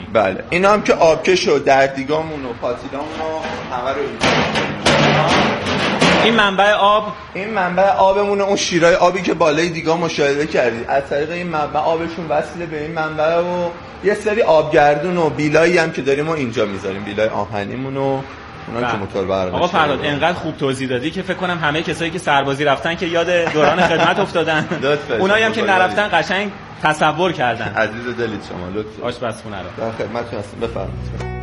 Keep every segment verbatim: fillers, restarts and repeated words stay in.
بله اینا هم که آبکش و دردیگامون و پاتیلامون و همه رو این منبع آب این منبع آبمونه، اون شیرای آبی که بالای دیگا مشاهده کردید از طریق این منبع آبشون وصله به این منبع و یه سری آبگردون و بیلایی هم که داریم و اینجا میذاریم، بیلای آهنیمون و اونا که موتور برقی. آقا فرهاد انقدر خوب توضیح دادی که فکر کنم همه کسایی که سربازی رفتن که یاد دوران خدمت افتادن، اونایی هم که نرفتن قشنگ تصور کردن. عزیز دلید شما لطفا. آشپزخونه رو در خدمتتون هستم، بفرمایید.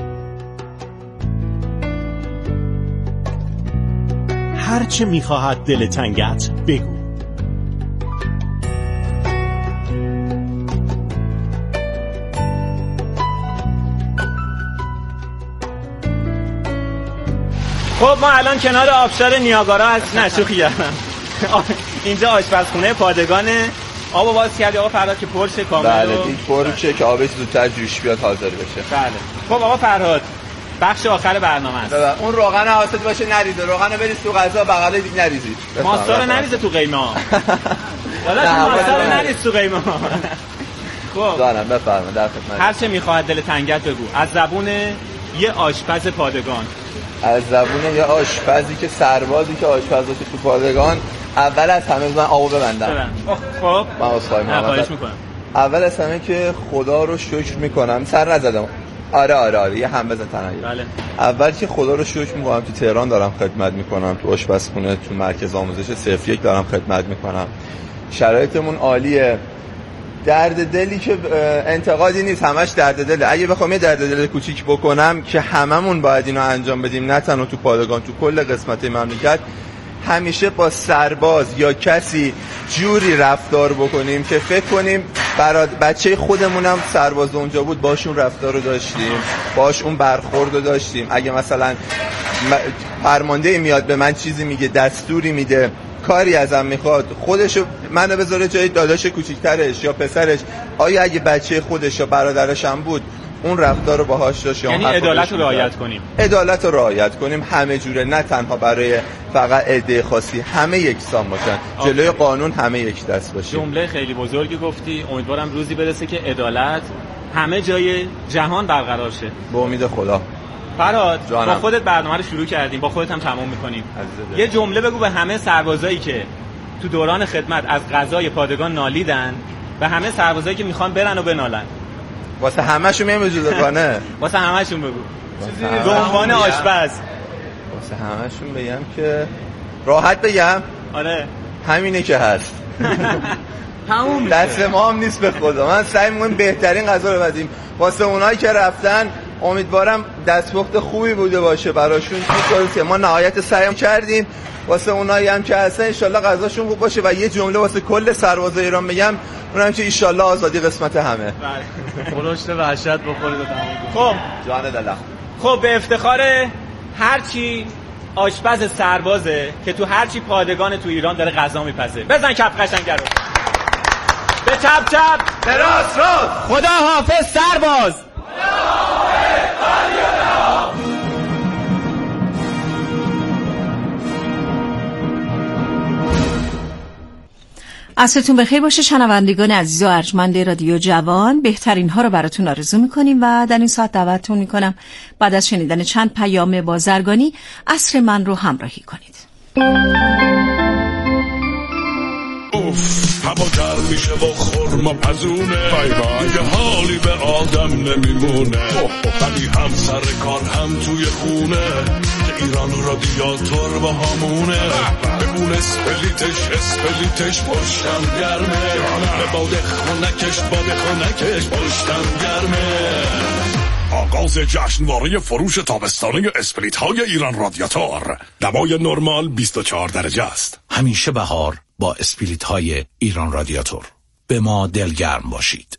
هر چه میخواهد دل تنگت بگو. خب ما الان کنار آبشار نیاگارا هست. نه شوخی کردم. اینجا آشپزخونه پادگانه. آبو باز کردی آقا فرهاد که پرشه کامل. بله این پرشه که آبش زودتر جوش بیاد حاضر بشه. بله. خب آقا فرهاد بخش آخر برنامه است. بله. اون روغن حواست باشه نریزه، روغن بریز تو غذا بغل دیگه نریزید. ماستا رو نریزه تو قیمه. والا ماستا رو نریز تو قیمه. خب دارم بفرمایید در خدمت. هر چه میخواهد دل تنگت بگو. از زبون یه آشپز پادگان. از زبون یه آشپزی که سربازی که آشپز باشه تو پادگان، اول از همه من آبو ببندم. خب من عذرخواهی می‌کنم. اول از همه که خدا رو شکر میکنم، سر نزدم. آره آره آره یه هم بزن تنهایی. بله. اول که خدا رو شکر میکنم تو تهران دارم خدمت میکنم، تو آشپزخونه تو مرکز آموزش صفر یک دارم خدمت میکنم. شرایطمون عالیه. درد دلی که انتقادی نیست، همش درد دله. اگه بخوام یه درد دل کوچیک بکنم که هممون باید اینو انجام بدیم، نه تنها تو پادگان، تو کل قسمت مملکت، همیشه با سرباز یا کسی جوری رفتار بکنیم که فکر کنیم برای بچه خودمونم سرباز اونجا بود باشون رفتار رو داشتیم، باش اون برخورد رو داشتیم. اگه مثلا فرمانده میاد به من چیزی میگه، دستوری میده، کاری ازم میخواد، خودشو منو بذاره جای داداش کوچیکترش یا پسرش، آیا اگه بچه خودش یا برادرش هم بود اون رفتار رو باهاش داشت؟ یعنی عدالت رو رعایت کنیم. عدالت رو رعایت کنیم همه جوره، نه تنها برای فقط عده خاصی، همه یکسان باشن. آه. جلوی قانون همه یک دست باشیم. جمله خیلی بزرگی گفتی. امیدوارم روزی برسه که عدالت همه جای جهان برقرار شه. به امید خدا. فرهاد با خودت برنامه رو شروع کردیم، با خودت هم تمام می‌کنیم. یه جمله بگو به همه سربازایی که تو دوران خدمت از غذای پادگان نالیدن و همه سربازایی که میخوان برن و بنالن. واسه همه‌شون میام جداگانه. واسه همه‌شون بگو. به عنوان آشپز. واسه همه‌شون بگم که راحت بگم. آره. همینه که هست. تموم دست ما هم نیست به خدا. من سعی می‌کنم بهترین غذا رو بدیم. واسه اونایی که رفتن امیدوارم دستپخت خوبی بوده باشه براشون. که ما نهایت سعی کردیم. واسه اونایی هم که هستن ان شاءالله غذاشون خوب باشه. و یه جمله واسه کل سربازای ایران بگم، اونم که ان شاءالله آزادی قسمت همه. خورشت وحشت بخورید و تمام. خب جان دلم. خب به افتخار هر چی آشپز سربازه که تو هر چی پادگان تو ایران داره غذا میپزه، بزن کف قشنگه رو. به چپ چپ، به راست راست. خدا حافظ سرباز. عصرتون بخیر باشه شنوندگان عزیز و ارجمند رادیو جوان. بهترین ها رو براتون آرزو میکنیم و در این ساعت دعوتتون میکنم بعد از شنیدن چند پیام بازرگانی عصر من رو همراهی کنید. اوف هوا گرم میشه و خورما پزونه، دیگه حالی به آدم نمیمونه، ولی هم سر کار هم توی خونه که ایران رادیاتور با همونه، بمون اسپلیتش اسپلیتش پشتم گرمه، به باد خونکش باد خونکش پشتم گرمه. آغاز جشنواره فروش تابستانه اسپلیت های ایران رادیاتور. دمای نرمال بیست و چهار درجه است. همیشه بهار با اسپلیت های ایران رادیاتور. به ما دلگرم باشید.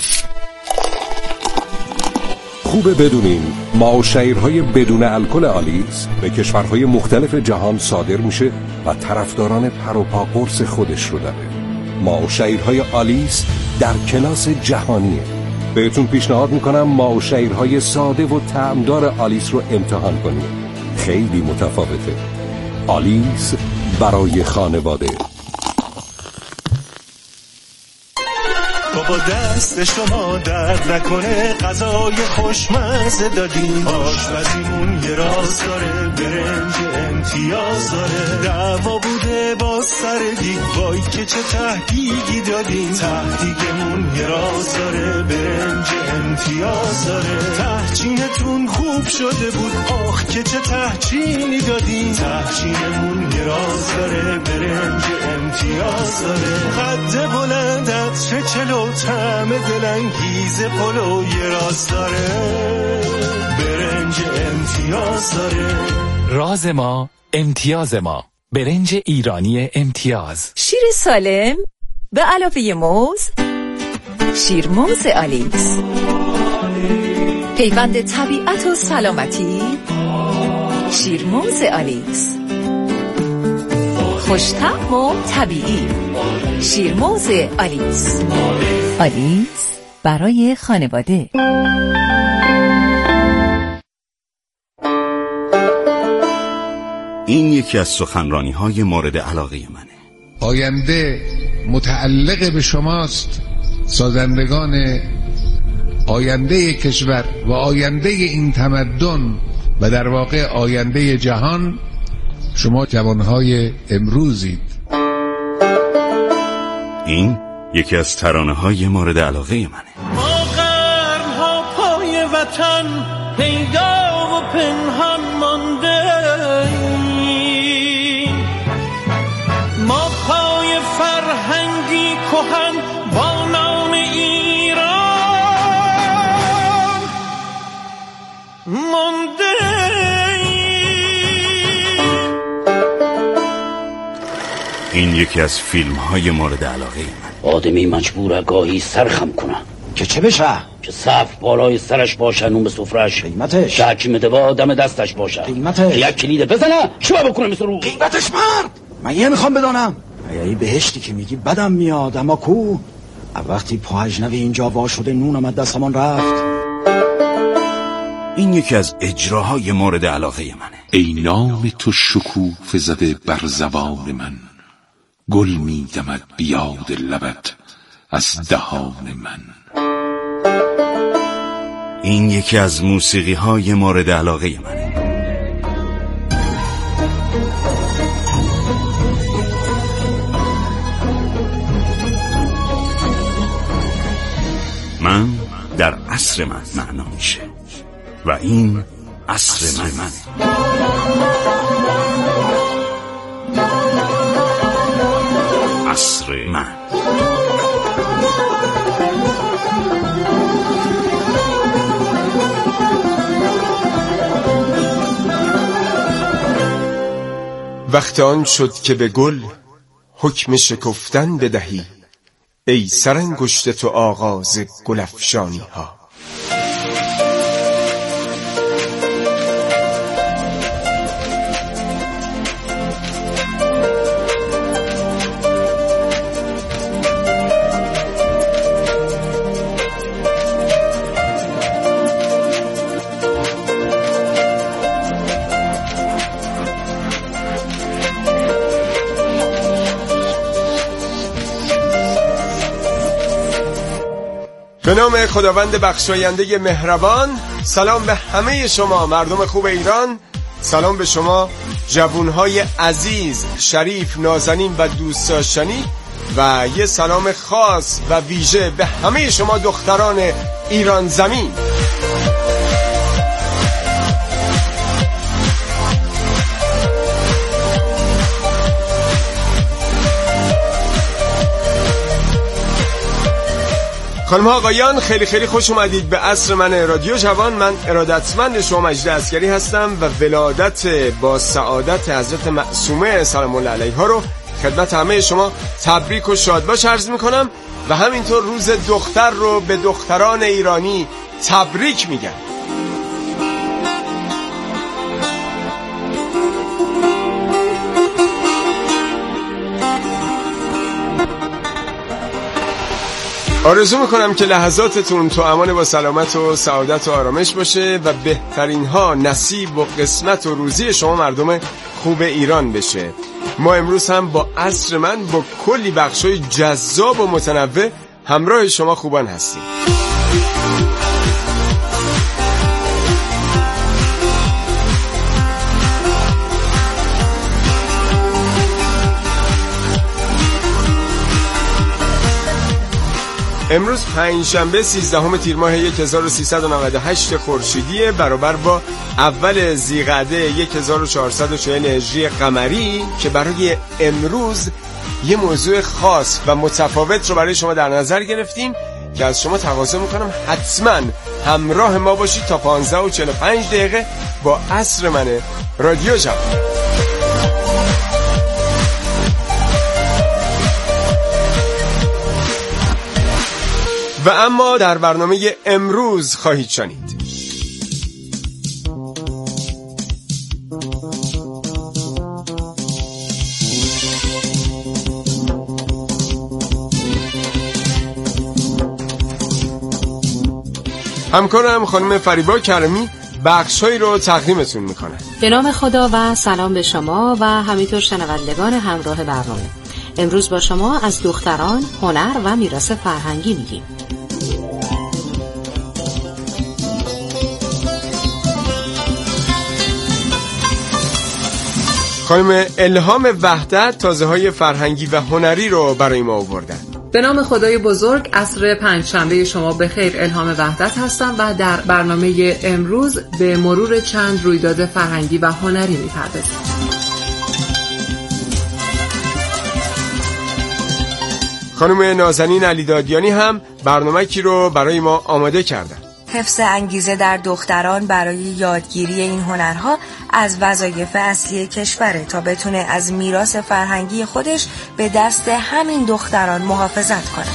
خوبه بدونین معاشیرهای بدون الکل آلیس به کشورهای مختلف جهان صادر میشه و طرفداران پر و پا قرص خودش رو داره. معاشیرهای آلیس در کلاس جهانیه. بهتون پیشنهاد میکنم معاشیرهای ساده و طعمدار آلیس رو امتحان کنید. خیلی متفاوته. آلیس برای خانواده. بابا دست شما درد نکنه، غذای خوشمزه دادین، آشپزیمون یه راز داره، برنج امتیاز داره، دعوا بوده با سر دیگ، وای که چه تهدیگی دادین، تهدیگمون یه راز داره، برنج امتیاز داره، تهچینتون خوب شده بود، آخ که چه تهچینی دادین، تهچینمون یه راز داره، برنج امتیاز داره، قد بلندت چه چلو، طعم دلانگیز پلو یه راز داره، برنج امتیاز داره. راز ما امتیاز ما، برنج ایرانی امتیاز. شیر سالم به علاوه موز، شیر موز آلیس، پیوند طبیعت و سلامتی، شیر موز آلیس، خوش‌طعم و طبیعی، شیر موز آلیس. آلیس برای خانواده. این یکی از سخنرانی‌های مورد علاقه منه. آینده متعلق به شماست، سازندگان آینده کشور و آینده این تمدن و در واقع آینده جهان شما جوانهای امروزید. این یکی از ترانه‌های مورد علاقه منه. ما قرن‌ها پای وطن پیدا و پنهان مانده، ما پای فرهنگی کهن با نام ایران مانده. این یکی از فیلم‌های مورد علاقه من. آدمی مجبوره گاهی سرخم کنه که چه بشه؟ که صف بالای سرش باشه، نون به سفرش، قیمتش که حکیم دوا دم دستش باشه، قیمتش یک کلید بزنه چه بکنه مثل رو قیمتش مرد. من یه میخوام بدانم ای بهشتی که میگی بدم میاد، اما کو وقتی پا اجنبی اینجا وا شده نون آمد دستمان رفت. این یکی از اجراهای مورد علاقه منه. ای نام تو شکوفه زده بر زبان من، گل می دمد بیاد لبت از دهان من. این یکی از موسیقی های مورد علاقه منه. من در عصر من معنا میشه و این عصر من منه. عصر من. وقت آن شد که به گل حکم شکفتن بدهی، ای سرانگشت تو آغاز گل افشانی ها. به نام خداوند بخشاینده مهربان، سلام به همه شما مردم خوب ایران، سلام به شما جوانهای عزیز، شریف، نازنین و دوست داشتنی، و یه سلام خاص و ویژه به همه شما دختران ایران زمین. خانم ها آقایان، خیلی خیلی خوش اومدید به عصر من رادیو جوان. من ارادتمند شما مجید عسگری هستم و ولادت با سعادت حضرت معصومه سلام الله علیها رو خدمت همه شما تبریک و شادباش عرض میکنم و همینطور روز دختر رو به دختران ایرانی تبریک میگم. آرزو میکنم که لحظاتتون تو امان با سلامت و سعادت و آرامش باشه و بهترین ها نصیب و قسمت و روزی شما مردم خوب ایران بشه. ما امروز هم با عصر من با کلی بخشای جذاب و متنوع همراه شما خوبان هستیم. امروز پنجشنبه سیزدهم تیر ماه هزار و سیصد و نود و هشت خورشیدی برابر با اول ذیقعده هزار و چهارصد و چهل هجری قمری که برای امروز یه موضوع خاص و متفاوت رو برای شما در نظر گرفتیم که از شما تقاضا میکنم حتما همراه ما باشید تا پانزده و چهل و پنج دقیقه با عصر من رادیو جوان. و اما در برنامه امروز خواهید شنید همکارم خانم فریبا کرمی بخش‌هایی رو تقدیمتون میکنه. به نام خدا و سلام به شما و همینطور شنوندگان همراه برنامه. امروز با شما از دختران، هنر و میراث فرهنگی میگیم. خانم الهام وحدت تازه‌های فرهنگی و هنری رو برای ما آوردن. به نام خدای بزرگ، عصر پنجشنبه شما بخیر. الهام وحدت هستم و در برنامه امروز به مرور چند رویداد فرهنگی و هنری می‌پردازیم. خانم نازنین علیدادیانی هم برنامه‌ای رو برای ما آماده کردن. حفظ انگیزه در دختران برای یادگیری این هنرها از وظایف اصلی کشوره تا بتونه از میراث فرهنگی خودش به دست همین دختران محافظت کنه.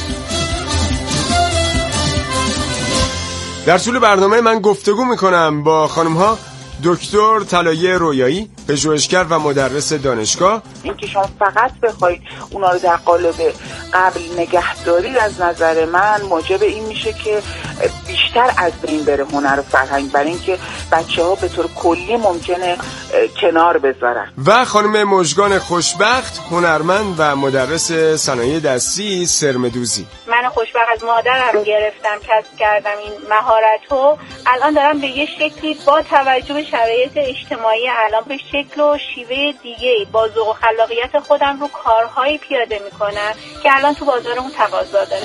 در طول برنامه من گفتگو میکنم با خانم‌ها دکتر طلایه رویایی، پژوهشگر و مدرس دانشگاه. اینکه شما فقط بخواید اونا رو در قالب قبل نگهداری از نظر من موجب این میشه که بیشتر از بین بره هنر و فرهنگ، برای اینکه بچه‌ها به طور کلی ممکنه کنار بذارن. و خانم مژگان خوشبخت، هنرمند و مدرس صنایع دستی سرمدوزی. من خوشبخت از مادرم گرفتم، کسب کردم این مهارتو. الان دارم به یه شکلی با توجه به شرایط اجتماعی الان به شکل و شیوه دیگه با ذوق و خلاقیت خودم رو کارهایی پیاده میکنم که الان تو بازارمون تقاضا داره.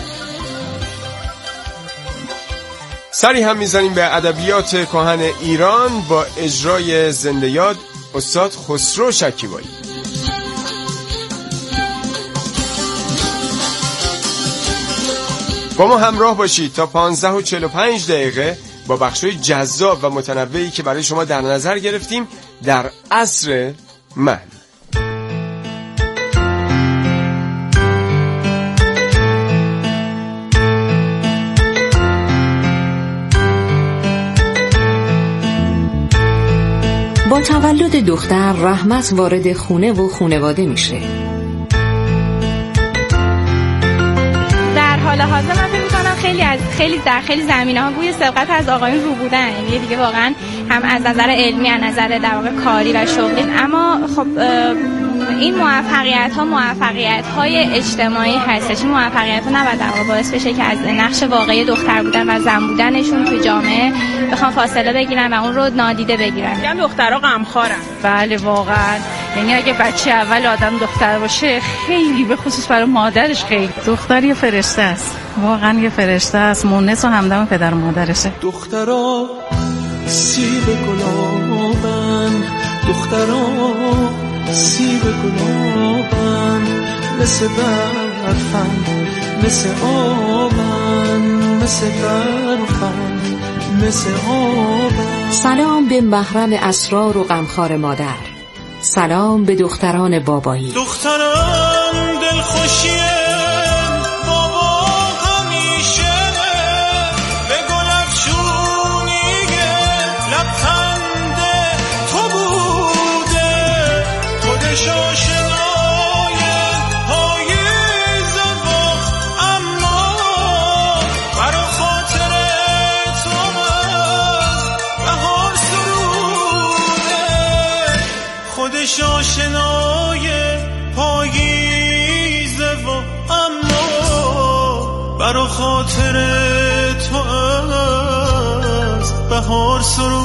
سری هم میزنیم به ادبیات کهن ایران با اجرای زنده یاد استاد خسرو شکیبایی. با ما همراه باشید تا پانزده و چهل و پنج دقیقه با بخش‌های جذاب و متنوعی که برای شما در نظر گرفتیم در عصر من. با تولد دختر رحمت وارد خونه و خانواده میشه. در حال حاضر من فکر می‌کنم خیلی از خیلی در خیلی زمینه‌ها بوی سبقت از آقایون رو بودن، یعنی دیگه واقعا هم از نظر علمی، از نظر در واقع کاری و شغلی. اما خب این موفقیت‌ها موفقیت‌های اجتماعی هستش. این موفقیت‌ها نباید در واقع باعث بشه که از نقش واقعی دختر بودن و زن بودنشون تو جامعه بخوام فاصله بگیرن و اون رو نادیده بگیرن. میگم دخترها غمخوارن. بله واقعا، یعنی اگه بچه اول آدم دختر باشه خیلی به خصوص برای مادرش خیلی. دختر یه فرشته است، واقعا یه فرشته است، مونس و همدم پدر و مادرشه. دخترها سیب گلابن، دخترها سیب گلابن، مثل برفن، مثل آبن، مثل برفن، مثل آبن. سلام به محرم اسرار و غمخوار مادر. سلام به دختران بابایی. دختران دلخوشی بابا همیشه به گل افشونی لبخند تو بوده، خودش آشنای پاییز وقت، اما برا خاطر تو از بهار سروده، خودش آشنای پاییز و اما برا خاطر تو از بهار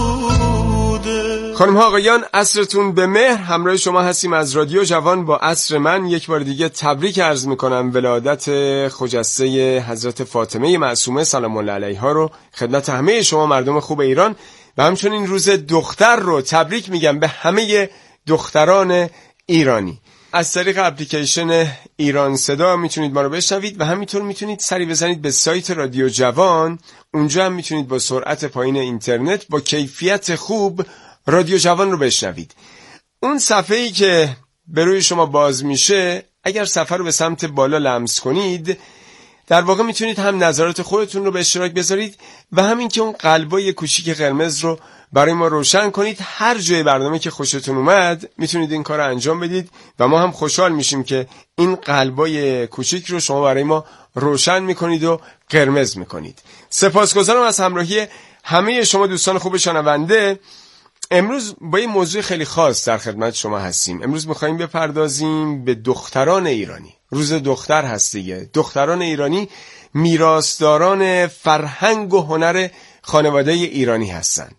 سروده. خانم ها آقایان، عصرتون به مهر. همراه شما هستیم از رادیو جوان با عصر من. یک بار دیگه تبریک عرض میکنم ولادت خجسته حضرت فاطمه معصومه سلام الله علیها رو خدمت همه شما مردم خوب ایران و همچنین روز دختر رو تبریک میگم به همه دختران ایرانی. از طریق اپلیکیشن ایران صدا میتونید ما رو بشنوید و همینطور میتونید سری بزنید به سایت رادیو جوان. اونجا هم میتونید با سرعت پایین اینترنت با کیفیت خوب رادیو جوان رو بشنوید. اون صفحه‌ای که به روی شما باز میشه، اگر صفحه رو به سمت بالا لمس کنید، در واقع میتونید هم نظرات خودتون رو به اشتراک بذارید و همین که اون قلبای کوچیک قرمز رو برای ما روشن کنید. هر جای برنامه که خوشتون اومد میتونید این کار رو انجام بدید و ما هم خوشحال میشیم که این قلبای کوچیک رو شما برای ما روشن میکنید و قرمز میکنید. سپاسگزارم از همراهی همه شما دوستان خوب شنونده. امروز با یه موضوع خیلی خاص در خدمت شما هستیم. امروز میخواییم بپردازیم به دختران ایرانی. روز دختر هست دیگه. دختران ایرانی میراثداران فرهنگ و هنر خانواده ایرانی هستند.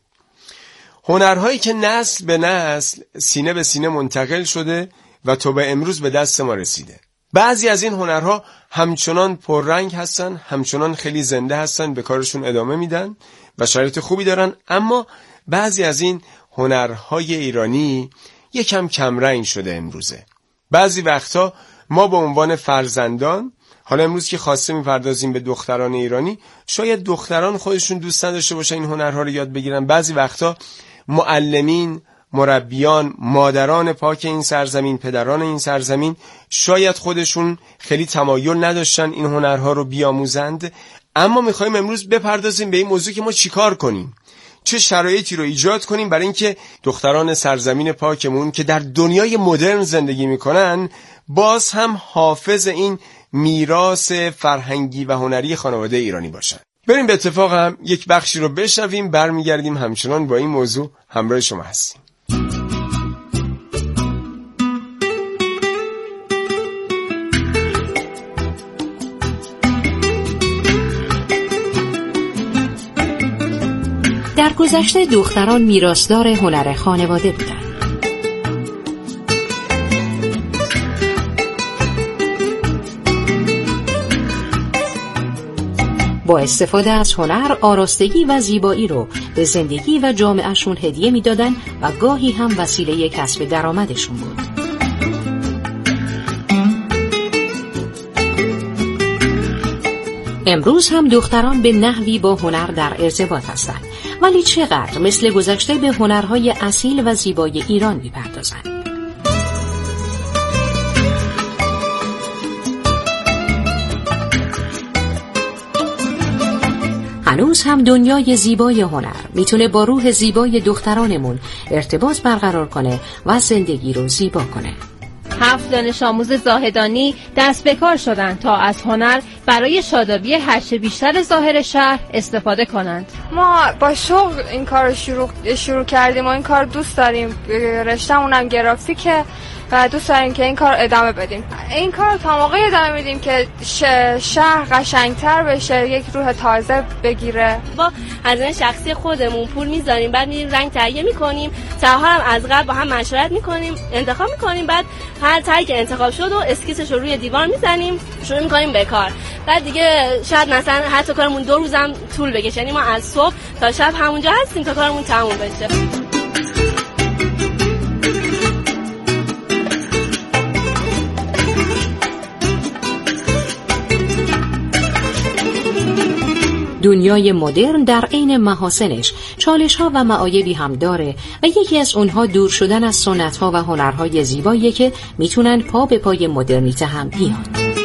هنرهایی که نسل به نسل، سینه به سینه منتقل شده و تا به امروز به دست ما رسیده. بعضی از این هنرها همچنان پررنگ هستن، همچنان خیلی زنده هستن، به کارشون ادامه میدن و شرایط خوبی دارن. اما بعضی از این هنرهای ایرانی یکم کمرنگ شده امروزه. بعضی وقتا ما به عنوان فرزندان، حالا امروز که خواسته میپردازیم به دختران ایرانی، شاید دختران خودشون دوست نداشته باشن این هنرها رو یاد بگیرن. بعضی وقتا معلمین، مربیان، مادران پاک این سرزمین، پدران این سرزمین شاید خودشون خیلی تمایل نداشتن این هنرها رو بیاموزند. اما میخوایم امروز بپردازیم به این موضوع که ما چیکار کنیم، چه شرایطی رو ایجاد کنیم برای اینکه دختران سرزمین پاکمون که در دنیای مدرن زندگی میکنن باز هم حافظ این میراث فرهنگی و هنری خانواده ایرانی باشن. بریم به اتفاق هم یک بخشی رو بشنویم، برمیگردیم همچنان با این موضوع همراه شما هستیم. در گذشته دختران میراثدار هنر خانواده بودند. با استفاده از هنر، آراستگی و زیبایی رو به زندگی و جامعهشون هدیه میدادن و گاهی هم وسیله کسب درآمدشون بود. امروز هم دختران به نحوی با هنر در ارتباط هستند، ولی چقدر مثل گذشته به هنرهای اصیل و زیبای ایران میپردازند. هنوز هم دنیای زیبای هنر میتونه با روح زیبای دخترانمون ارتباط برقرار کنه و زندگی رو زیبا کنه. هفت دانش آموز زاهدانی دست به کار شدند تا از هنر برای شادابی هرچه بیشتر ظاهر شهر استفاده کنند. ما با شوق این کار رو شروع, شروع کردیم و این کار دوست داریم. رشته‌مون هم گرافیکه و دوست داریم که این کار ادامه بدیم. این کار تا موقعی ادامه بدیم که شهر قشنگتر بشه، یک روح تازه بگیره. با هزینه شخصی خودمون پول میذاریم، بعد میریم رنگ تهیه میکنیم، طرح‌ها هم از قبل با هم مشورت میکنیم، انتخاب میکنیم، بعد هر طرحی که انتخاب شد و اسکیسش رو روی دیوار میزنیم، شروع میکنیم به کار. بعد دیگه شاید مثلا حتی کارمون دو روزم طول بکشه، یعنی ما از صبح تا شب همونجا هستیم تا کارمون تموم بشه. دنیای مدرن در عین محاسنش چالش‌ها و معایبی هم داره و یکی از اونها دور شدن از سنت‌ها و هنرهای زیبایی که میتونن پا به پای مدرنیته هم بیان.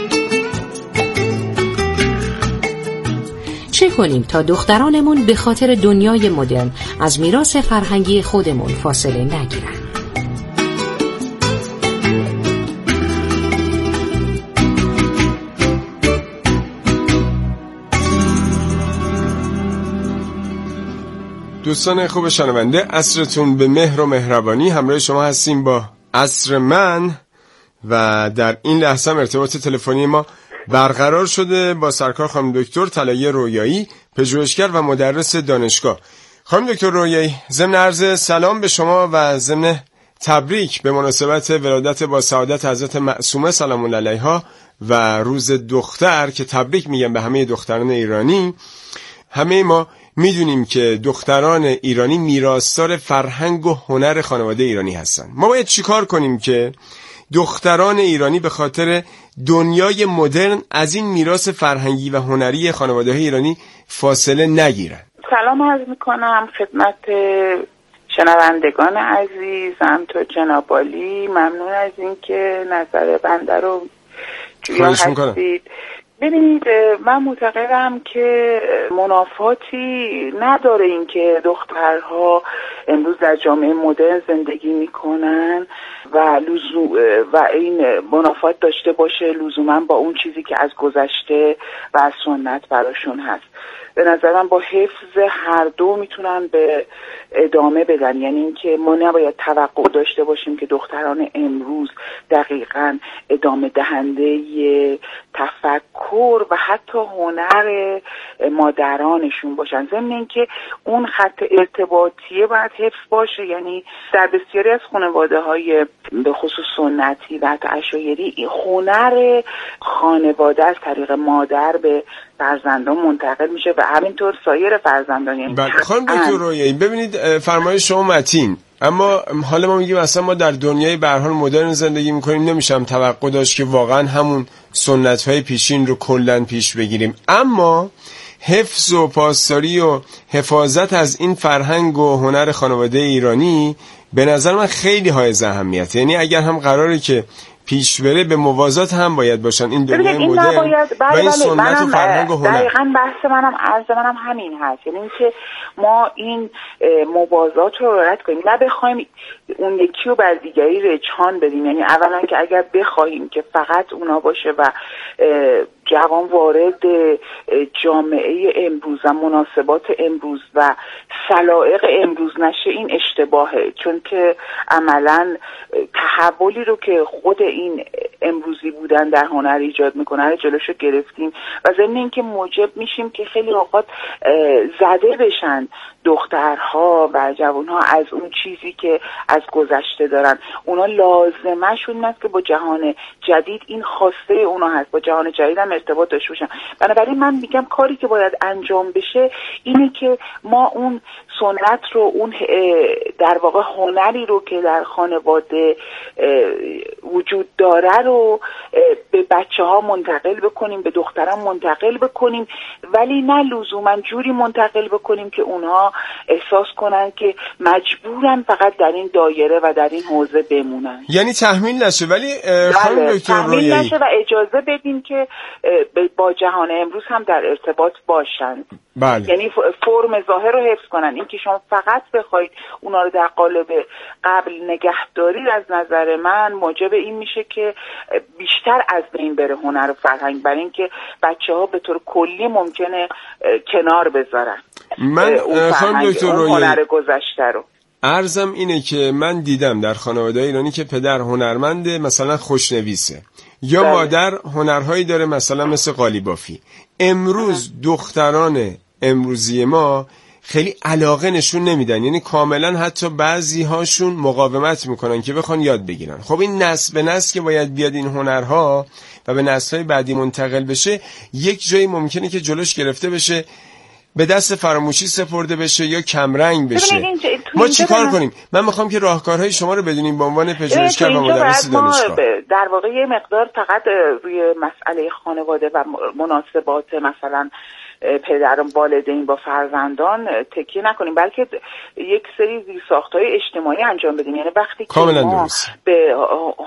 چه کنیم تا دخترانمون به خاطر دنیای مدرن از میراث فرهنگی خودمون فاصله نگیرن؟ دوستان خوب شنونده، عصرتون به مهر و مهربانی. همراه شما هستیم با عصر من و در این لحظه ارتباط تلفنی ما برقرار شده با سرکار خانم دکتر طلایه رویایی، پژوهشگر و مدرس دانشگاه. خانم دکتر رویایی، ضمن عرض سلام به شما و ضمن تبریک به مناسبت ولادت با سعادت حضرت معصومه سلام الله علیها و روز دختر که تبریک میگم به همه دختران ایرانی. همه ما میدونیم که دختران ایرانی میراثدار فرهنگ و هنر خانواده ایرانی هستن. ما باید چیکار کنیم که دختران ایرانی به خاطر دنیای مدرن از این میراث فرهنگی و هنری خانواده ایرانی فاصله نگیرن؟ سلام عرض میکنم خدمت شنوندگان عزیز، همطور جناب عالی، ممنون از این که نظر بنده رو جویا هستید. ببینید، من معتقدم که منافاتی نداره این که دخترها امروز در جامعه مدرن زندگی میکنن و لزوم و این منافات داشته باشه لزوما با اون چیزی که از گذشته و از سنت براشون هست. به نظرم با حفظ هر دو میتونن به ادامه بدن، یعنی اینکه ما نباید توقع داشته باشیم که دختران امروز دقیقاً ادامه دهنده تفکر و حتی هنر مادرانشون باشن، ضمن اینکه اون خط ارتباطیه باید حفظ باشه. یعنی در بسیاری از خانواده‌های به خصوص سنتی و حتی عشایری هنر خانواده از طریق مادر به فرزندان منتقل میشه و همینطور سایر فرزندان. یعنی بله خانم دکتر رویایی، ببینید فرمایش شما متین، اما حالا ما میگیم اصلا ما در دنیای به هر حال مدرن زندگی میکنیم، نمیشم توقع داشت که واقعا همون سنت‌های پیشین رو کلاً پیش بگیریم، اما حفظ و پاسداری و حفاظت از این فرهنگ و هنر خانواده ایرانی به نظر من خیلی حائز اهمیته. یعنی اگر هم قراره که پیش بره به موازات هم باید باشن این دنیای مدرن و این سنت و فرهنگ و هنر. دقیقاً بحث منم عرض منم همین هست، یعنی اینکه ما این موازات رو رعایت کنیم، نه بخوایم اون یکی رو بر دیگری رجحان بدیم. یعنی اولا که اگر بخوایم که فقط اونا باشه و جوان وارد جامعه امروز و مناسبات امروز و سلایق امروز نشه، این اشتباهه، چون که عملاً تحولی رو که خود این امروزی بودن در هنر ایجاد میکنه رو جلوشو گرفتیم و ضمن اینکه موجب میشیم که خیلی اوقات زده بشن دخترها و جوانها از اون چیزی که از گذشته دارن. اونا لازمه شون این است که با جهان جدید، این خواسته اونا هست، با جهان جدید هم ارتباط داشته باشن. بنابراین من میگم کاری که باید انجام بشه اینه که ما اون سنت رو، اون در واقع هنری رو که در خانواده وجود داره رو به بچه ها منتقل بکنیم، به دختران منتقل بکنیم، ولی نه لزوما جوری منتقل بکنیم که اونها احساس کنن که مجبورن فقط در این دایره و در این حوزه بمونن. یعنی تحمیل نشه. ولی خانم دکتر تحمیل نشه و اجازه بدیم که با جهان امروز هم در ارتباط باشن. بله. یعنی فرم ظاهر رو حفظ کنن. این که شما فقط بخواید اونا رو در قالب قبل نگهداری، از نظر من موجب این میشه که بیشتر از بین بره هنر و فرهنگ، برای اینکه بچه‌ها به طور کلی ممکنه کنار بذارن من خانم دکتر رویایی هنر گذشته رو. عرضم اینه که من دیدم در خانواده ایرانی که پدر هنرمنده، مثلا خوشنویسه، یا بله. مادر هنرهایی داره مثلا مثل قالیبافی. امروز دختران امروزی ما خیلی علاقه نشون نمیدن، یعنی کاملا حتی بعضی هاشون مقاومت میکنن که بخوان یاد بگیرن. خب این نسل به نسل که باید بیاد این هنرها و به نسل‌های بعدی منتقل بشه، یک جایی ممکنه که جلوش گرفته بشه، به دست فراموشی سپرده بشه یا کمرنگ بشه. ما چی کار کنیم؟ من میخوام که راهکارهای شما رو بدونیم به عنوان پژوهشگر و مدرس دانشگاه. در واقع یه مقدار فقط روی مسئله خانواده و مناسبات مثلا پدران والدین با فرزندان تکیه نکنیم، بلکه یک سری زیرساخت‌های اجتماعی انجام بدیم. یعنی وقتی که ما به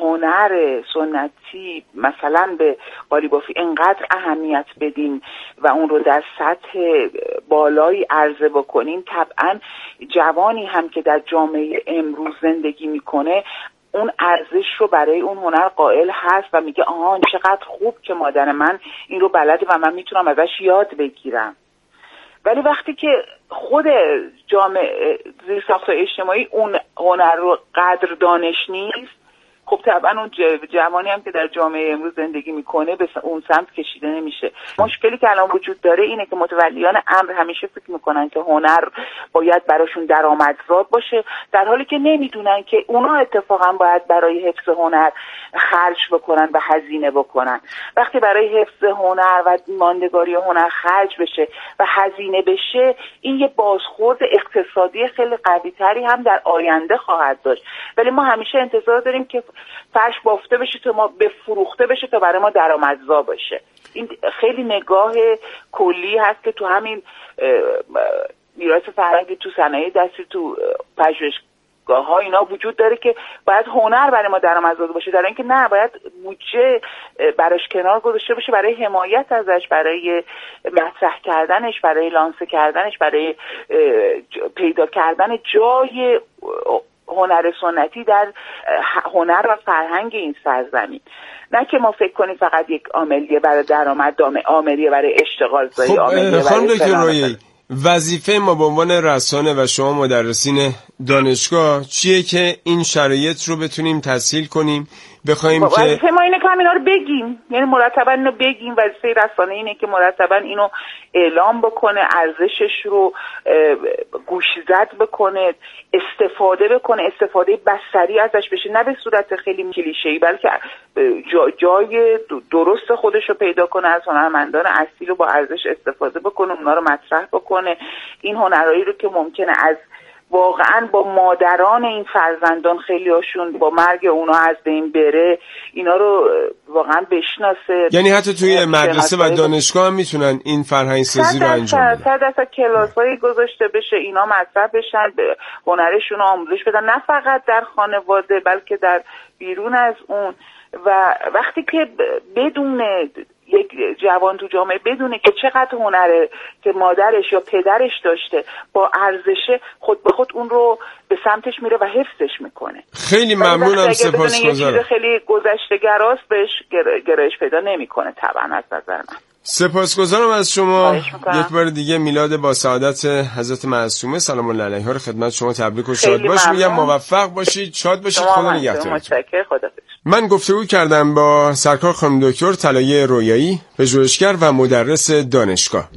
هنر سنتی مثلا به قالیبافی انقدر اهمیت بدیم و اون رو در سطح بالایی عرضه بکنیم، طبعا جوانی هم که در جامعه امروز زندگی میکنه اون ارزش رو برای اون هنر قائل هست و میگه آها چقدر خوب که مادر من این رو بلده و من میتونم ازش یاد بگیرم. ولی وقتی که خود جامعه زیرساخت‌های اجتماعی اون هنر رو قدر دانش نیست، خب طبعا اون جوانی هم که در جامعه امروز زندگی میکنه به اون سمت کشیده نمیشه. مشکلی که الان وجود داره اینه که متولیان امر همیشه فکر میکنن که هنر باید براشون درآمدزا باشه، در حالی که نمیدونن که اونا اتفاقا باید برای حفظ هنر خرج بکنن و هزینه بکنن. وقتی برای حفظ هنر و ماندگاری هنر خرج بشه و هزینه بشه، این یه بازخورد اقتصادی خیلی قوی تری هم در آینده خواهد داشت. ولی ما همیشه انتظار داریم که فرش بافته بشه تا ما بفروخته بشه تا برای ما درآمدزا باشه. این خیلی نگاه کلی هست که تو همین میراث فرهنگی، تو صنایع دستی، تو پژوهشگاه ها اینا وجود داره که باید هنر برای ما درآمدزا باشه، در اینکه نه، باید بودجه براش کنار گذاشته بشه برای حمایت ازش، برای مطرح کردنش، برای لانسه کردنش، برای پیدا کردن جای هنر سنتی در هنر و فرهنگ این سرزمین. نه که ما فکر کنیم فقط یک عاملیه برای درآمد، عاملیه برای اشتغال زایی. خب خانم دکتر رویایی، وظیفه ما به عنوان رسانه و شما مدرسین دانشگاه چیه که این شرایط رو بتونیم تسهیل کنیم؟ بخوایم که وظیفه ما اینه که هم اینا رو بگیم، یعنی مرتبا اینو بگیم. وظیفه رسانه اینه که مرتبا اینو اعلام بکنه، ارزشش رو گوشزد بکنه، استفاده بکنه، استفاده بصری ازش بشه، نه به صورت خیلی کلیشه‌ای، بلکه جا جای درست خودش رو پیدا کنه، از هنرمندان اصلی رو با ارزش استفاده بکنه، اونا رو مطرح بکنه. این هنرهایی رو که ممکنه از واقعا با مادران این فرزندان خیلی هاشون با مرگ اونا از بین بره، اینا رو واقعا بشناسه. یعنی حتی توی مدرسه و دانشگاه هم میتونن این فرهنگ سازی رو انجام بدن. صد درصد کلاس‌هایی گذاشته بشه، اینا مطرح بشن، هنرشون رو آموزش بدن، نه فقط در خانواده بلکه در بیرون از اون. و وقتی که بدون یک جوان تو جامعه بدونه که چقدر هنره که مادرش یا پدرش داشته با ارزشه، خود به خود اون رو به سمتش میره و حفظش میکنه. خیلی ممنونم، سپاسگزارم. یه چیز خیلی گذشته‌گراست بهش گرایش پیدا نمیکنه طبعا از نظر من. سپاسگزارم از شما. یک بار دیگه میلاد با سعادت حضرت معصومه سلام الله علیها رو خدمت شما تبریک و شاد باش میگم. موفق باشید، شاد باشید، خدا نگهدار. متشکرم، خدا. من گفتگو کردم با سرکار خانم دکتر طلایه رویایی، پژوهشگر و مدرس دانشگاه.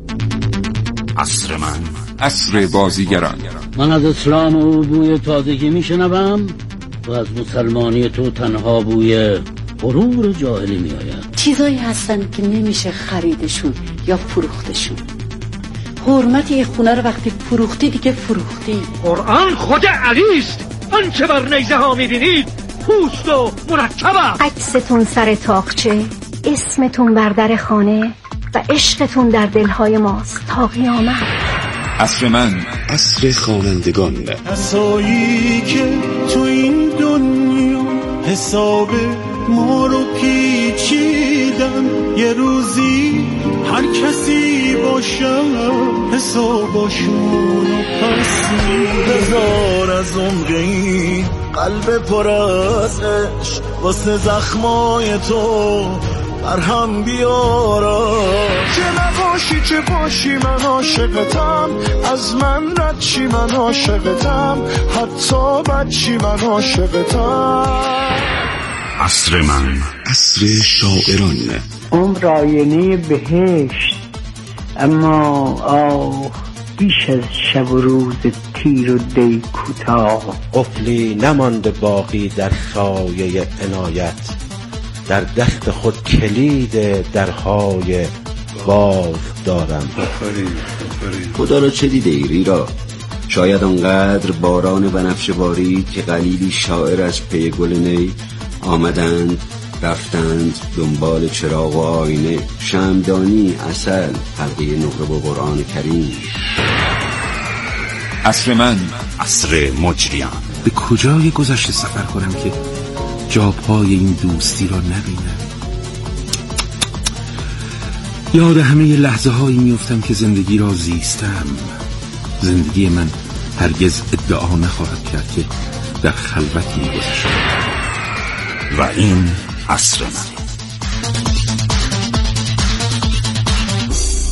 عصر من، عصر بازیگران. من از اسلام و بوی تازگی میشنوم و از مسلمانی تو تنها بوی غرور جاهلی میآید. چیزایی هستن که نمیشه خریدشون یا فروختشون. حرمت یه خونه رو وقتی فروختی دیگه فروختی. قرآن خود علی است. آنچه بر نیزه ها میبینید پوست و مرکب. عکستون سر تاقچه، اسمتون بر در خانه و عشقتون در دلهای ماست تا قیامت. عصر من، عصر خوانندگان. کسایی که تو این دنیا حساب ما رو پیچیدن، یه روزی هر کسی باشه حساباشون رو پس هزار از عمقی قلب پر از عشق واسه زخمای تو برهم بیارا. چه نباشی چه باشی من عاشقتم، از من رد چی من عاشقتم، حتی بد چی من عاشقتم. عصر من، عصر شاعران. عمر آینه بهشت، اما آه بیش از شب و روز تیر و دی کوتاه. قفلی نمانده باقی در سایه عنایت، در دست خود کلید درهای باز دارم. خدا را چه دیده ایری را؟ شاید آنقدر باران بنفشه بارید که قلیلی شاعر از پی گل نی آمدند رفتند دنبال چراغ و آینه، شمعدانی، عسل، حلقه نقره و قرآن کریم. عصر من، عصر مجریان. به کجای گذشته سفر کنم که جا پای این دوستی را نبینم؟ یاد همه لحظه هایی میفتم که زندگی را زیستم. زندگی من هرگز ادعا نخواهد کرد که در خلوت می‌گذشت. و این عصر من،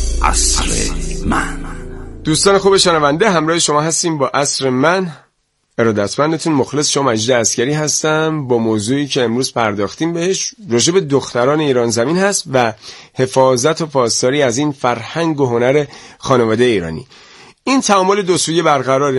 عصر من. دوستان خوب شنونده، همراه شما هستیم با عصر من. ارادتمندتون مخلص شما مجید عسکری هستم با موضوعی که امروز پرداختیم بهش راجع به دختران ایران زمین هست و حفاظت و پاسداری از این فرهنگ و هنر خانواده ایرانی. این تعامل دو سویه برقرار